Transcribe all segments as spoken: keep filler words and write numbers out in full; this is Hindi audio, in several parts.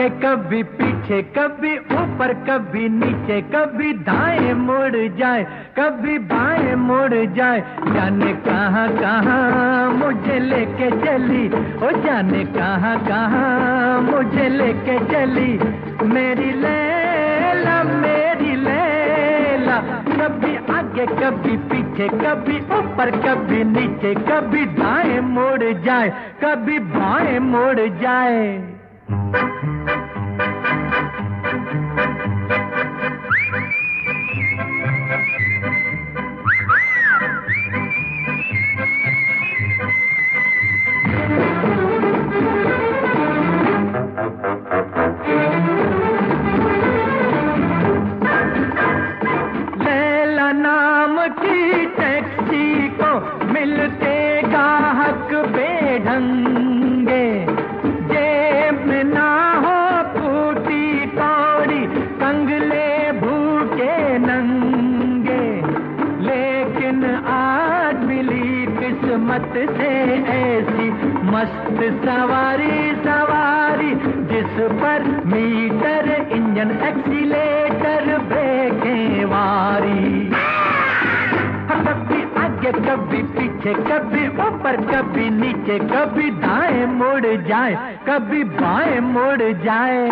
कभी पीछे कभी ऊपर कभी नीचे, कभी दाएं मुड़ जाए कभी बाएं मुड़ जाए। जाने कहाँ कहाँ मुझे लेके चली, ओ जाने कहाँ कहाँ मुझे लेके चली मेरी लैला मेरी लैला। कभी आगे कभी पीछे कभी ऊपर कभी नीचे, कभी दाएं मुड़ जाए कभी बाएं मुड़ जाए। लैला नाम की टैक्सी को मिलते गाहक बेढंगे, जेब में ना हो फूटी कौड़ी, कंगले भूखे नंगे। लेकिन आज मिली किस्मत से ऐसी मस्त सवारी सवारी, जिस पर मीटर इंजन एक्सीलेटर ब्रेकें वारी। कभी आगे कभी पीछे कभी ऊपर कभी नीचे, कभी दाएं मुड़ जाए कभी बाएं मुड़ जाए।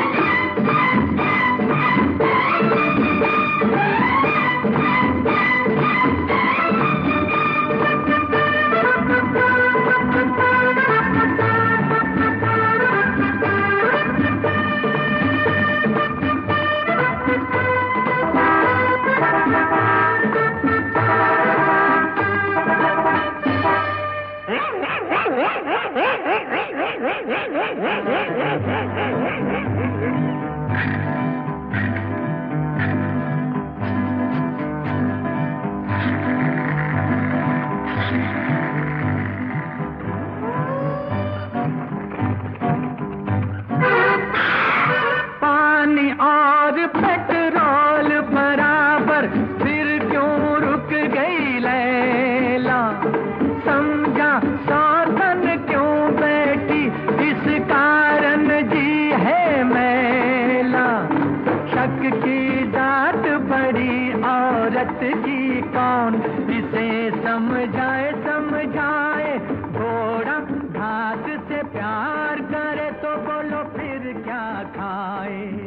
पानी और पेट्रोल बराबर, फिर क्यों रुक गई लैला। समझा साधन क्यों बैठी, इस कारण जी है मैला। शक की जात बड़ी औरत की कौन, इसे समझाए समझाए। घोड़ा घास से प्यार करे तो बोलो फिर क्या खाए।